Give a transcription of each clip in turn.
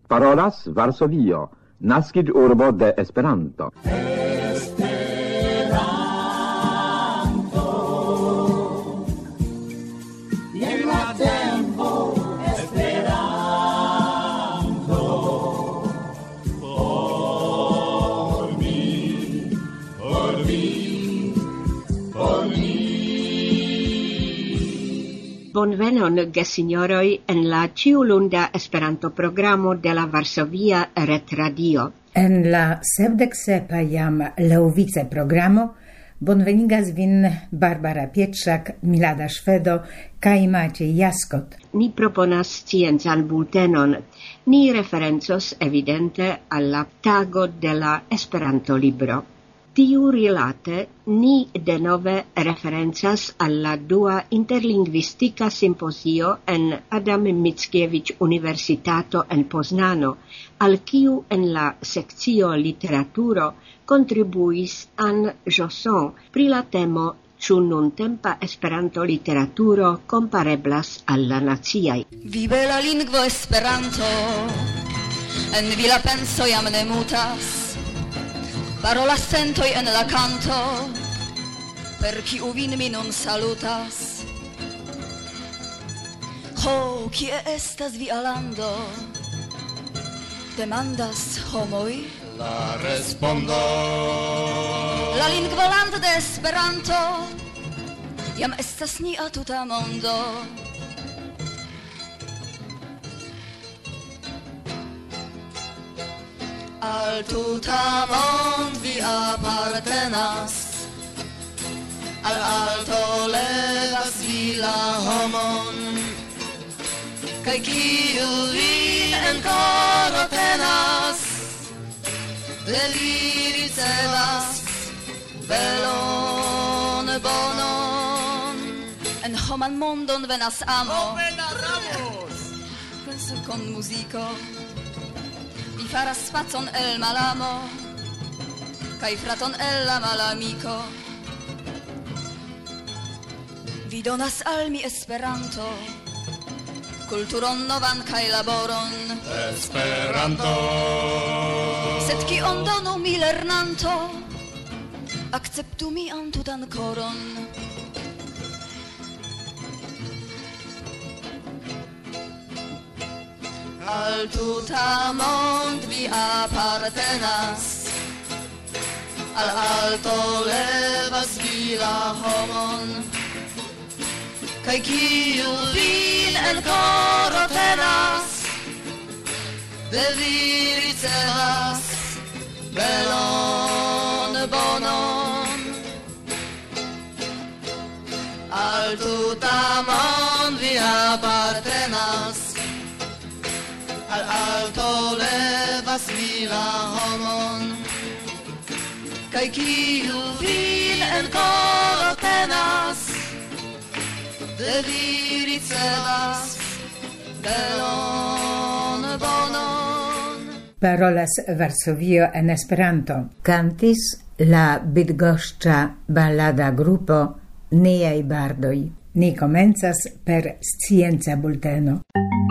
Parolas Varsovio, naskiĝurbo de Esperanto. Bonvenon, gesignoroj, en la ĉiulunda Esperanto-programo de la Varsovia Retradio. En la 77. jam laŭvice programo bonvenigas vin Barbara Pietrzak, Milada Szwedo kaj Maciej Jaskot. Ni proponas sciencan bultenon. Ni referencos evidente al la tago de la Esperanto-libro. Tiu rilate ni denove referencas alla dua interlingvistika simposio en Adam Mickiewicz Universitato en Poznano, al kiu en la sekcio literaturo kontribuis Anne Josson pri la temo ĉu nuntempa Esperanto-literaturo kompareblas al la naciaj. Vive la lingvo Esperanto, en vila penso jam ne mutas. Parola sentoj en la kanto, per kiu vin mi nun salutas. Ho, kie estas via lando? Demandas homoj. La respondo. La lingvolando de Esperanto jam estas nia tuta mondo. Al tuta mond vi apartenas, al alto levas vi la homon, kaj kiu vin en koro tenas, de li ricevas belon bonon. En homan mondon venas amo, con muziko. Faras facon el malamo, kaj fraton el la malamiko. Vi donas al mi Esperanto, kulturon novan kaj laboron. Esperanto. Sed kion donu mi lernanto, akceptu mian tutan koron. Al tuta mond vi apartenas, al alto levas vi la homon, kaj kiu vin en koro tenas, de vi ricevas belon bonon. Al tuta mond vi apartenas, al alto levas vi la homon, kaj kiu vin en koro tenas, de vi ricevas belon bonon. Parolas Varsovio en Esperanto. Kantis la bydgoszcza ballada grupo Niaj bardoj. Ni komencas per scienca bulteno.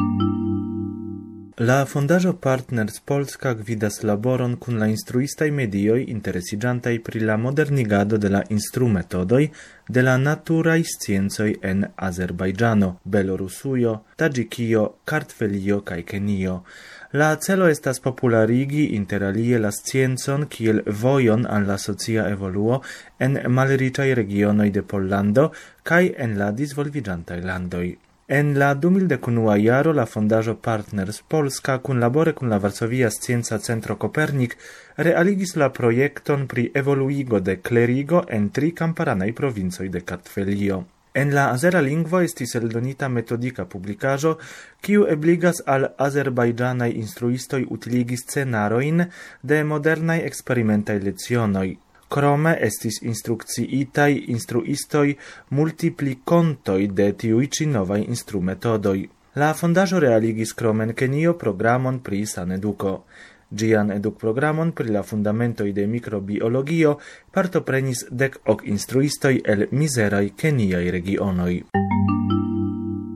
La Fondaĵo Partners Polska gvidas laboron kun la instruistaj medioj interesiĝantaj pri la modernigado de la instrumetodoj de la naturaj sciencoj en Azerbajĝano, Belorusujo, Taĝikio, Kartvelio kaj Kenio. La celo estas popularigi interalie la sciencon kiel vojon al la socia evoluo en malriĉaj regionoj de Pollando kaj en la disvolviĝantaj landoj. En la 2011 jaro la Fondaĵo Partners Polska kunlabore kun la Varsovia Scienca Centro Kopernik realigis la projekton pri evoluigo de klerigo en 3 kamparanaj provincoj de Kartvelio. En la azera lingvo estis eldonita metodika publikaĵo, kiu ebligas al azerbajdĝanaj instruistoj utiligi scenarojn de modernaj eksperimentaj lecionoj. Krome estis instrukciitaj instruistoj multiplikontoj de tiuj ĉi novaj instrumetodoj. La fondaĵo realigis krome en Kenio programon pri saneduko. Ĝian edukprogramon pri la fundamentoj de mikrobiologio partoprenis 10 instruistoj el mizeraj keniaj regionoj.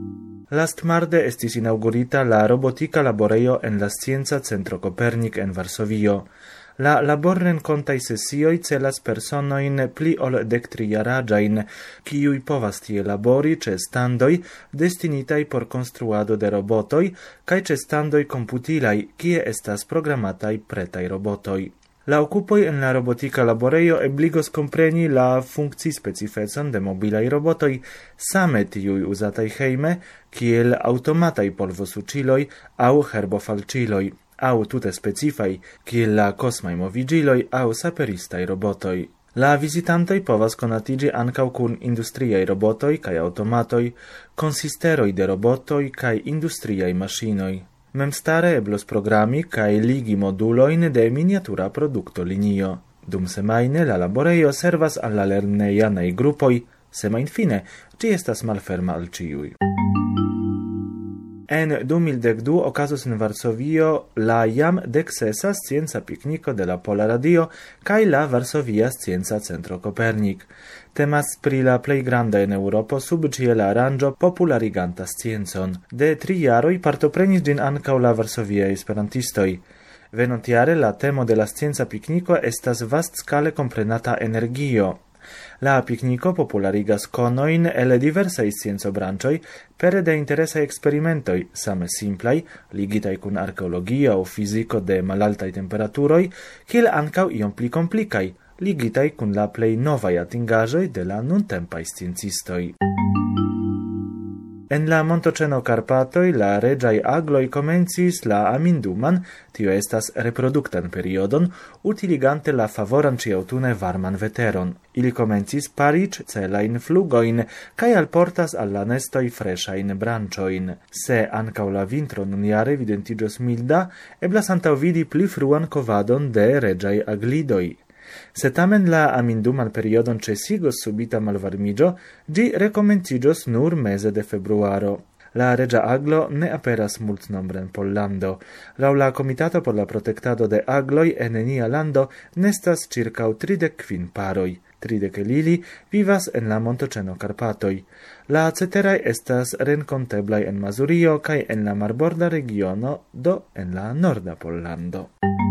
Lastmarde estis inaugurita la robotica laborejo en la Scienca Centro Copernic en Varsovio. La laborrenkontaj sesioj celas personojn pli ol 13-jaraĝajn, kiuj povas tie labori ĉe standoj destinitaj por konstruado de robotoj kaj ĉe standoj komputilaj, kie estas programataj pretaj robotoj. La okupoj en la robotika laborejo ebligos kompreni la funkcispecifecon de mobilaj robotoj, same tiuj uzataj hejme, kiel aŭtomataj polvosuĉiloj aŭ herbofalĉiloj, aŭ tute specifaj, kiel la kosmaj moviĝiloj aŭ saperistaj robotoj. La vizitantoj povas konatiĝi ankaŭ kun industriaj robotoj kaj aŭtomatoj, konsisteroj de robotoj kaj industriaj maŝinoj. Memstare eblos programi kaj ligi modulojn de miniatura produktolinio. Dum semajne la laborejo servas al la lernejanaj grupoj, semajnfine ĝi estas malferma al ĉiuj. En 2012 okazos en Varsovio la jam 16. Scienca pikniko de la Pola Radio kaj la Varsovia Scienca Centro Copernic. Temas pri la plej granda en Eŭropo subĉiela aranĝo populariganta sciencon. De 3 jaroj partoprenis ĝin ankaŭ la varsoviaj esperantistoj. Venontjare la temo de la Scienca pikniko estas vastskale komprenata energio. La pikniko popularigas konojn el diversaj sciencobranĉoj pere de interesaj eksperimentoj, same simplaj, ligitaj kun arkeologio aŭ fiziko de malaltaj temperaturoj, kiel ankaŭ iom pli komplikaj, ligitaj kun la plej novaj atingaĵoj de la nuntempaj sciencistoj. En la montoĉeno Karpatoj la reĝaj agloj komencis la aminduman, tio estas reproduktan periodon, utiligante la favoran ĉiaŭtune varman veteron. Ili komencis pari celajn flugojn kaj alportas al la nestoj freŝajn branĉojn. Se ankaŭ la vintro nunjare evidentiĝos milda, eblas antaŭvidi pli fruan kovadon de reĝaj aglidoj. Se tamen la aminduman periodon ĉesigos subita malvarmiĝo, ĝi rekomenciĝos nur meze de februaro. La reĝa aglo ne aperas multnombre en Pollando. Laŭ la Komitato por la Protektado de Agloj en nia lando nestas ĉirkaŭ 35 paroj. 30 el ili vivas en la montoĉeno Karpatoj. La ceteraj estas renkonteblaj en Mazurio kaj en la marborda regiono, do en la norda Pollando.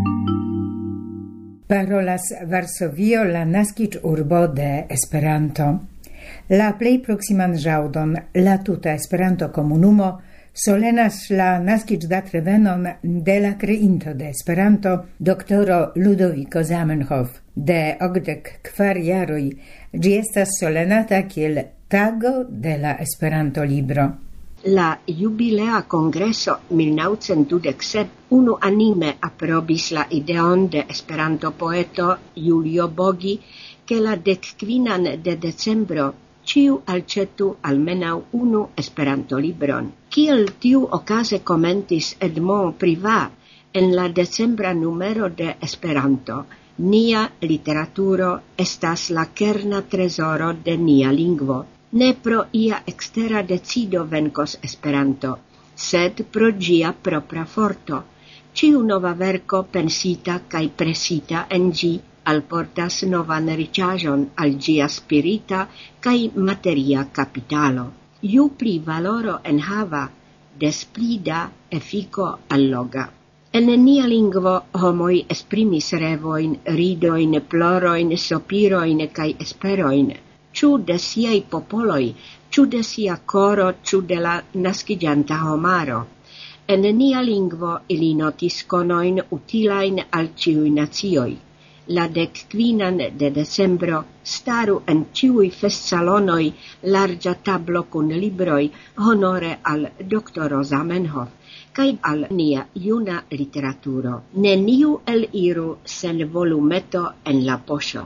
Parolas Varsovio, la naskiĝurbo de Esperanto. La plej proksiman ĵaŭdon la tuta Esperanto-komunumo solenas la naskiĝdatrevenon de la kreinto de Esperanto, doktoro Ludoviko Zamenhof. De 84 jaroj ĝi estas solenata kiel Tago de la Esperanto-libro. La jubilea congreso 1927 unuanime aprobis la ideon de Esperanto-poeto Julio Bogi, che la 15 de decembro ciu alcetu almenaŭ unu Esperanto-libron. Kiel tiu okaze komentis Edmond Privat en la decembra numero de Esperanto, nia literaturo estas la kerna trezoro de nia lingvo. Ne pro ia extera decido venkos Esperanto, sed pro ĝia propra forto. Ĉiu nova verko pensita kaj presita en ĝi alportas novan riĉaĵon al ĝia spirita kaj materia kapitalo. Ju pli valoro enhava, des pli da efiko alloga. En nia lingvo homoj esprimis revojn, ridojn, plorojn, sopirojn kaj esperojn. Ĉu de siaj popoloj, ĉu de sia koro, ĉu de la naskiĝanta homaro. En nia lingvo ili notis konojn utilajn al ĉiuj nacioj. La 15 de decembro staru en ĉiuj festsalonoj larĝa tablo kun libroj honore al doktoro Zamenhof kaj al nia juna literaturo. Neniu eliru sen volumeto en la poŝo.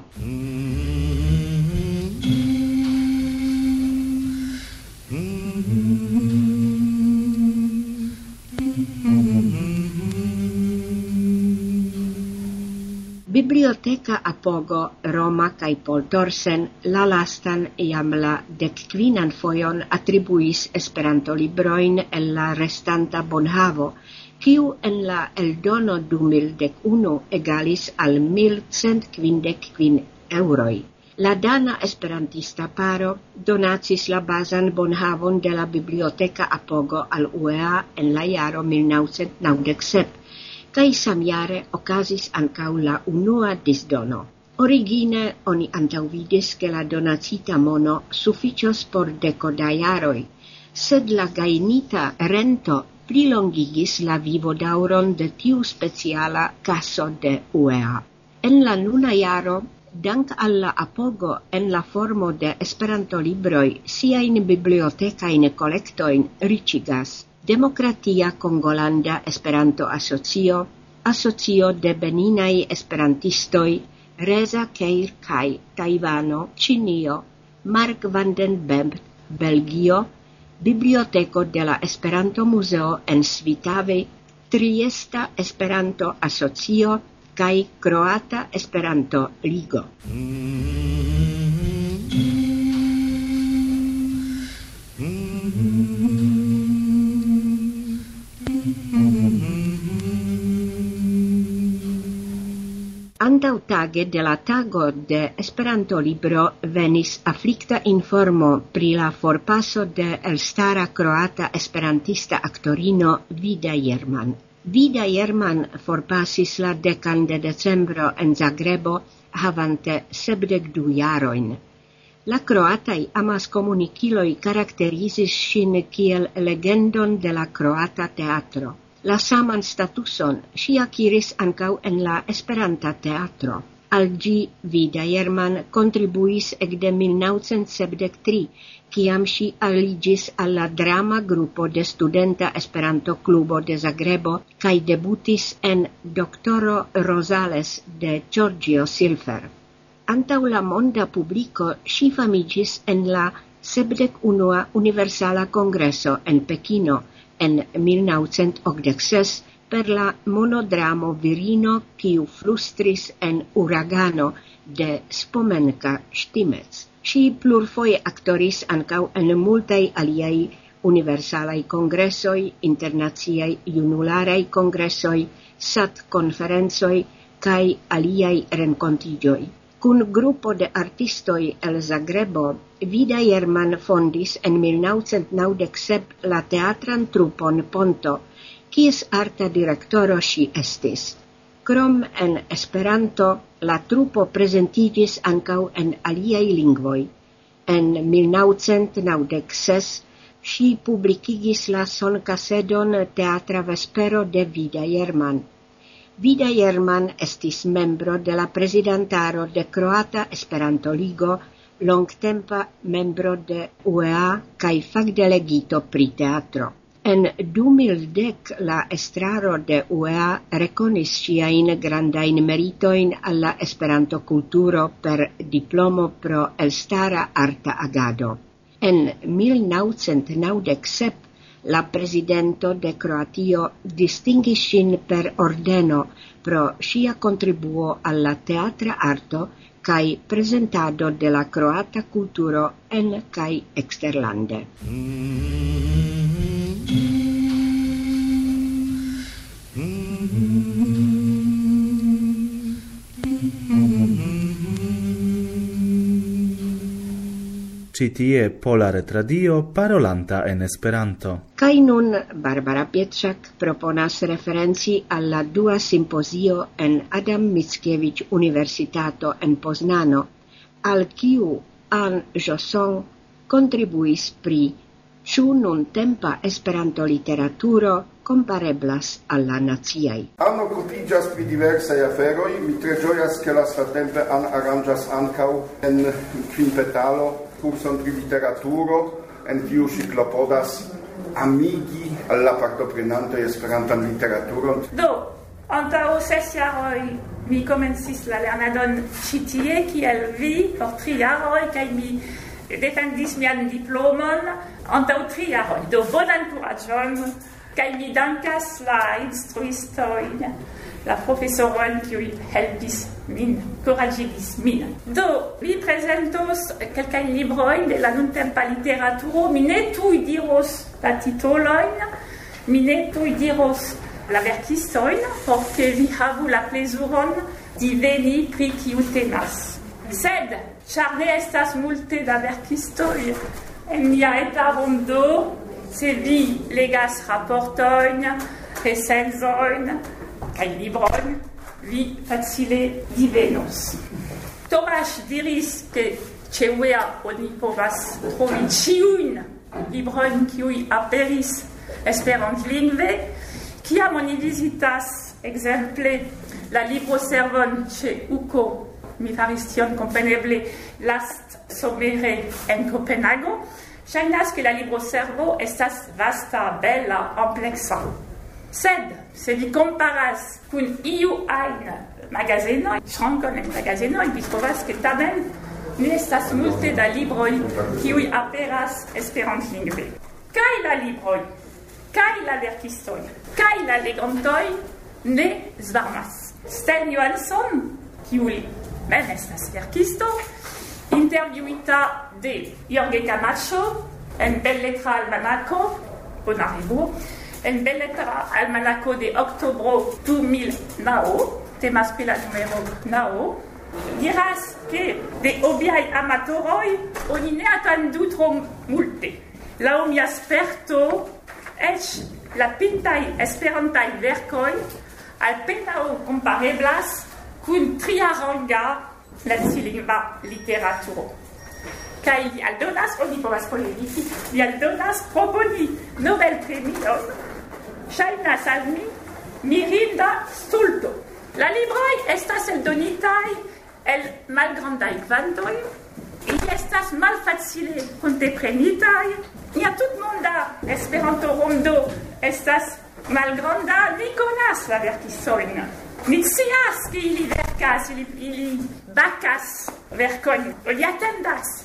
Biblioteca Apogo Roma kaj Paul Thorsen la lastan jam la 15 fojon atribuis Esperanto-librojn en la restanta bonhavo, kiu en la eldono 2011 egalis al 1155 euroj. La dana esperantista paro donacis la bazan bonhavon de la biblioteka apogo al UEA en la jaro 1997, kaj samjare okazis ankaŭ la unua disdono. Origine oni antaŭvidis, ke la donacita mono sufiĉos por deko da jaroj, sed la gajnita rento plilongigis la vivodaŭron de tiu speciala kaso de UEA. En la nuna jaro, dank alla apogo en la formo de Esperanto-libroj siajn bibliotekajn kolektojn riĉigas Demokratia Kongolanda Esperanto-Asocio, Asocio de Beninaj Esperantistoj, Reza Keir kaj Tajvano, Ĉinio, Mark van den Bembt, Belgio, Biblioteko de la Esperanto-muzeo en Svitavy, Triesta Esperanto-Asocio kaj Kroata Esperanto-ligo. Antaŭtage de la tago de Esperanto-libro venis aflikta informo pri la forpaso de elstara kroata esperantista aktorino Vida Jerman. Vida Jerman forpasis la 10 de decembro en Zagrebo havante 72 jarojn. La kroataj amaskomunikiloj karakterizis ŝin kiel legendon de la kroata teatro. La saman statuson ŝi akiris ankaŭ en la Esperanta teatro. Al ĝi Vida Jerman kontribuis ekde 1973, kiam ŝi aliĝis al la drama grupo de Studenta Esperanto-klubo de Zagrebo kaj debutis en Doktoro Rosales de Giorgio Silfer. Antaŭ la monda publiko ŝi famiĝis en la 71. Universala Kongreso en Pekino en 1986 per la monodramo Virino kiu flustris en Uragano de Spomenka Štimec. Ŝi plurfoje aktoris ankaŭ en multaj aliaj universalaj kongresoj, internaciaj junularaj kongresoj, SAT-konferencoj kaj aliaj renkontiĝoj. Kun grupo de artistoj el Zagrebo, Vida Jerman fondis en 1997 la teatran trupon Ponto, kies arta direktoro ŝi estis. Krom en Esperanto, la trupo prezentiĝis ankaŭ en aliaj lingvoj. En 1996 ŝi publikigis la sonkasedon Teatra vespero de Vida Jerman. Vida Jerman estis membro de la prezidantaro de Kroata Esperanto-ligo, longtempa membro de UEA kaj fakdelegito pri teatro. En 2010 la estraro de UEA rekonis ŝiajn grandajn meritojn al la Esperanto-kulturo per diplomo pro elstara arta agado. En 1997 la presidento de Kroatio distingis ŝin per ordeno pro ŝia kontribuo al la teatra arto kaj prezentado de la kroata kulturo en kaj eksterlande. Ĉi tie Pola Retradio parolanta en Esperanto. Kaj nun Barbara Pietrzak proponas referenci al la dua simpozio en Adam Mickiewicz Universitato en Poznano, al kiu Anne Josson kontribuis pri ĉu nuntempa Esperanto-literaturo kompareblas al la naciaj. Anno okupiĝas pri diversaj aferoj. Mi tre ĝojas, ke lastatempe Anne aranĝas ankaŭ en Kvinpetalo kurson pri literaturo, en kiu ŝi klopodas amigi al la partoprenantoj Esperantan literaturon. Do, antaŭ 6 jaroj mi komencis la lernadon ĉi tie kiel vi por 3 jaroj kaj mi defendis mian diplomon antaŭ 3 jaroj. Do bonan kuraĝon kaj mi dankas la instruistojn, la profesoron kiuj helpis min, kuraĝigis min. Do, mi prezentos kelkajn librojn de la nuntempa literaturo. Mi ne tuj diros la titolojn, mi ne tuj diros la verkistojn, por ke vi havu la plezuron diveni pri kiu temas. Sed char ne estas multe da verkistoj en nia eta rondo, se vi legas raportojn, recenzojn kaj librojn, vi facile divenos. Tomasz diris ke ĉe Wea oni povas trovi ĉiujn librojn kiuj aperis esperantlingve. Kiam oni vizitas ekzemple la libroservon ĉe UKO, mi faris tion kompreneble lastsomere en Kopenhago, ŝajnas ke la libroservo estas vasta, bela, ampleksa. Sed se vi comparas kun iu ajn magazenoj, ŝrankon en magazenoj, vi trovas ke tamen ne estas multe da libroj kiuj aperas esperantlingve. Kaj la libroj, kaj la verkistoj, kaj la legantoj ne svarmas. Sten Johansson, kiu mem estas verkisto, intervjuita de Jorge Camacho en Belletra Almanaco, Bonaribo, en Belletra Almanaco de oktobro 2009, temas pri la numero 9, diras ke de hobiaj amatoroj oni ne atendu tro multe. Laŭ mia sperto, eĉ la pintaj esperantaj verkoj alpenaŭ kompareblas kun triaranga nacilingva literaturo. Kaj li aldonas, oni povas polemiki, li aldonas proponi Nobelpremion, ŝajnas al mi mirinda stulto. La libroj estas eldonitaj el malgrandaj kvantoj, ili estas malfacile kunteprenitaj. Nia tutmonda Esperanto-rondo estas malgranda, ni konas la verkistojn. Ni scias ke ili verkas, ili bakas verkojn. Oni atendas.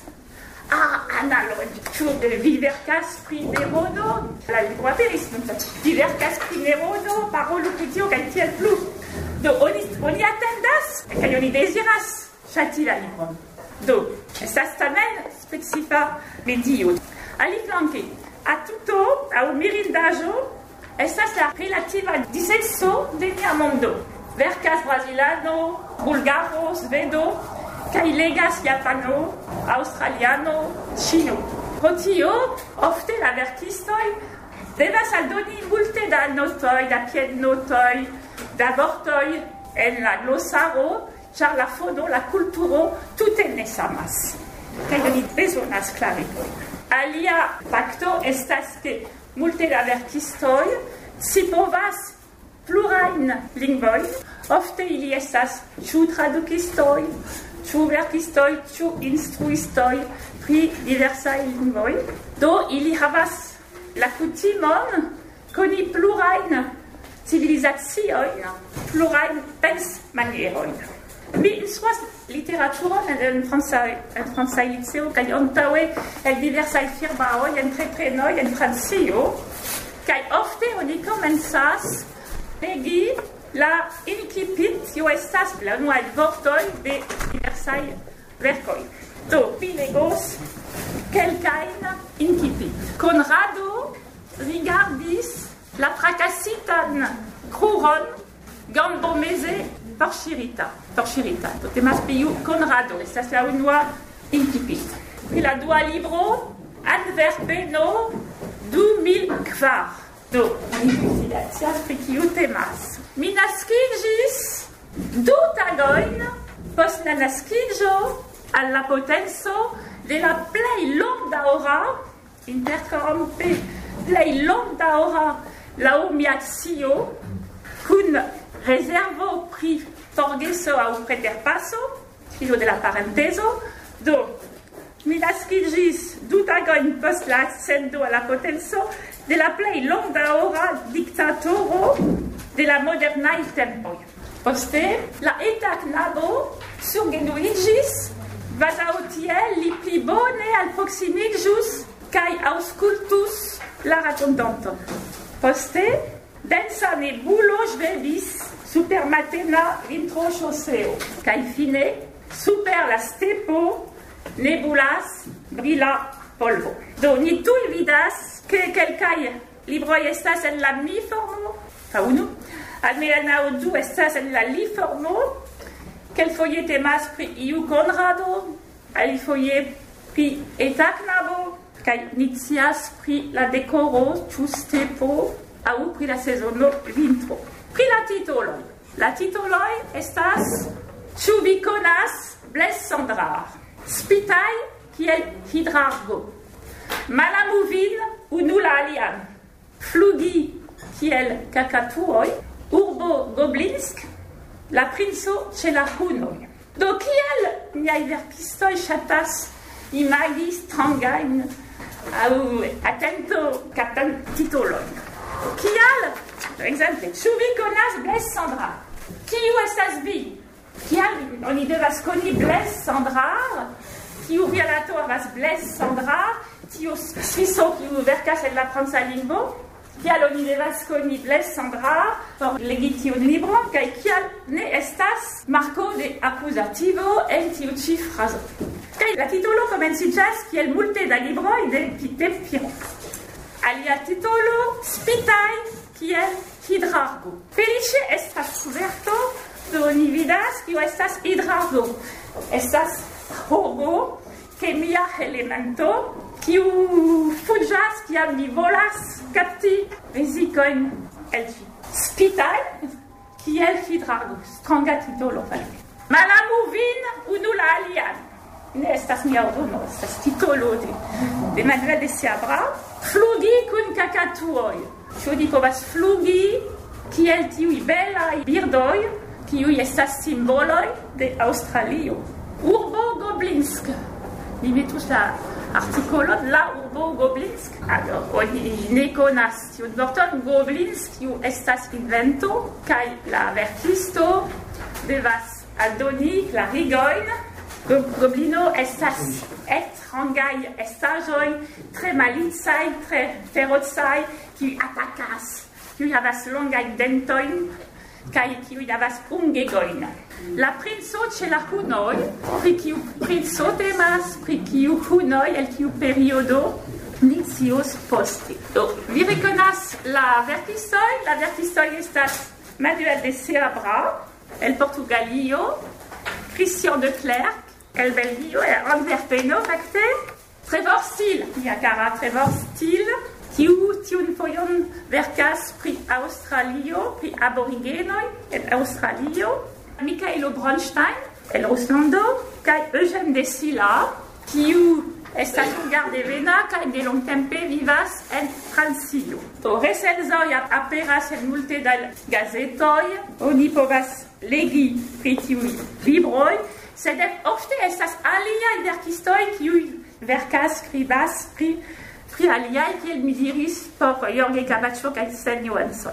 Analog, ĉu vi verkas pri Nerono? La libro aperis, vi verkas pri Nerono, parolu pri tio kaj tiel plu. Do oni atendas kaj oni deziras ŝati la libron. Do estas tamen specifa medio. Aliflanke, atuto aŭ mirindaĵo estas la relativa disenco de nia mondo. Verkas brazilano, bulgaro, svedo, kaj legas japano, aŭstraliano, ĉino. Pro tio, ofte la verkistoj devas aldoni multe da notoj, da piednotoj, da vortoj en la glosaro, ĉar la fono, la kulturo tute ne samas. Kaj oni bezonas klarigojn. Alia fakto estas ke multe da verkistoj scipovas plurajn lingvojn. Ofte ili estas ĉu tradukistoj, ĉu verkistoj, ĉu instruistoj pri diversaj lingvoj. Do ili havas la kutimon koni plurajn civilizaciojn, plurajn pensmanierojn. Mi instruas literaturon en francaj liceo kaj antaŭe en diversaj firmaoj, entreprenoj en Francio. Kaj ofte oni komencas legi la incipit, kiu estas la unuaj vortoj de diversaj verkoj. Do, mi legos kelkajn incipit. Konrado rigardis la frakasitan kruron gambomeze forŝirita. Do temas pri Konrado, estas la unua incipit. Pri la dua libro, Antverpeno 2004. Do, mi scias pri kiu temas. Mi naskiĝis 2 tagojn post la naskiĝo al la potenco de la plej longdaŭra, interrompe plej longdaŭra laŭ mia scio, kun rezervo pri forgeso aŭ preterpaso, filo de la parentezo. Do, mi naskiĝis 2 tagojn post la ascendo a la potenco de la plej longdaŭra diktatoro de la modernaj tempoj. Poste, la eta knabo surgenuiĝis, kvazaŭ tiel li pli bone alproksimiĝus kaj aŭskultus la rakontanton. Poste, densa nebulo ĵetis super matena vintroŝoseo, kaj fine, super la stepo nebulas brila polvo. Do, ni tuj vidas ke kelkaj libroj estas en la mi-formo, unu, almenaŭ 2 estas en la li-formo, kelkfoje temas pri iu Konrado, alifoje pri eta knabo, kaj inicias pri la dekoro ĉu stepo aŭ pri la sezono vintro. Pri la titoloj. La titoloj estas ĉu vi konas Blaise Cendrars, Spitaj kiel hidrargo, Malamu vin unu la alian, Flugi kiel kakatuoj, Urbo Goblinsk, La princo ĉe la hunoj. Do kiel niaj verkistoj ŝatas imagi strangajn aŭ atento kaptan titolojn. Kial, par exemple, ĉu vi konas Blaise Cendrars? Kiu estas vi? Kial oni devas koni Blaise Cendrars? Kiu vialato havas Blaise Cendrars? Tiu Sviso kiu verkas en la franca lingvo? Kial oni devas koni Blaise Cendrars por legi tiun libron, kaj kial ne estas marko de akuzativo en tiu ĉi frazo. Kaj la titolo komenciĝas kiel multe da libroj de Peter Piron. Alia titolo Spitaj kiel hidrargo. Feliĉe estas kuverto, do oni vidas kiu estas hidrargo. Estas hobo, kemia elemento, kiu fuĝas kiam li volas kapti rizikojn el ĝi. Spitaj kiel hidrargo. Stranga titolo fakte. Malamu vin unu la alian. Ne estas mia ordono, estas titolo de Manuel de Seabra. Flugi kun kakatuoj. Ĉu ni povas flugi kiel tiuj belaj birdoj, kiuj estas simboloj de Aŭstralio. Urbo Goblinsk. Mi metus la artikolon la urbo Goblinsk. Oni ne konas tiun vorton Goblinsk, kiu estas invento, kaj la verkisto devas aldoni klarigojn. Goblino estas estrangaj estaĵoj, tre malicaj, tre ferocaj, kiuj atakas, kiuj havas longajn dentojn kaj kiuj havas ungegojn. La princo ĉe la hunoj, pri kiu princo temas, pri kiu hunoj, el kiu periodo, ni scios poste. Do, vi rekonas la verkistoj estas Manuel de Seabra, el Portugalio, Christian de Klerk, el Belgio, Antwerpeno, fakte, Trevor Steele, mia kara Trevor Steele, kiu tiun fojon verkas pri Aŭstralio, pri aborigenoj en Aŭstralio, Michaelo Bronstein, el Ruslando, kaj Eugène de Silla, kiu estas hungardevena kaj delongtempe vivas en Francio. Do recenzoj aperas en multe da gazetoj, oni povas legi pri tiuj libroj, sed ofte estas aliaj verkistoj kiuj verkas, skribas pri aliaj, kiel mi diris, por Jorge Camacho kaj Stan Johansson.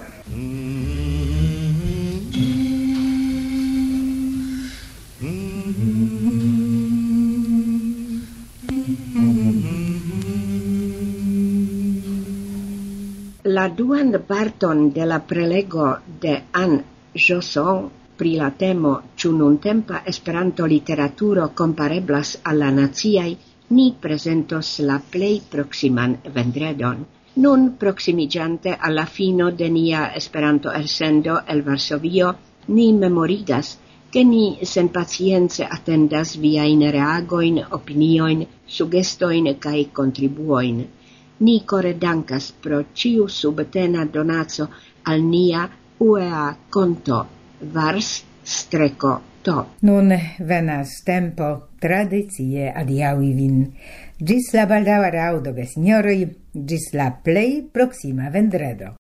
La duan parton de la prelego de Anne Josson pri la temo ĉu nuntempa Esperanto-literaturo kompareblas al la naciaj, ni prezentos la plej proksiman vendredon. Nun proksimiĝante al la fino de nia Esperanto-elsendo el Varsovio, ni memorigas, ke ni senpacience atendas viajn reagojn, opiniojn, sugestojn kaj kontribuojn. Ni kore dankas pro ĉiu subtena donaco al nia UEA konto Vars-to. Nun venas tempo tradicie adiaŭi vin. Ĝis la baldaŭa raŭdo, gesinjoroj, ĝis la plej proksima vendredo.